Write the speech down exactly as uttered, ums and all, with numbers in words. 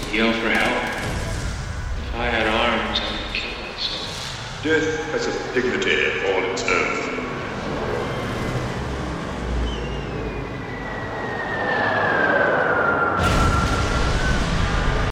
yell for help. If I had arms, I would kill myself. Death has a dignity all its own.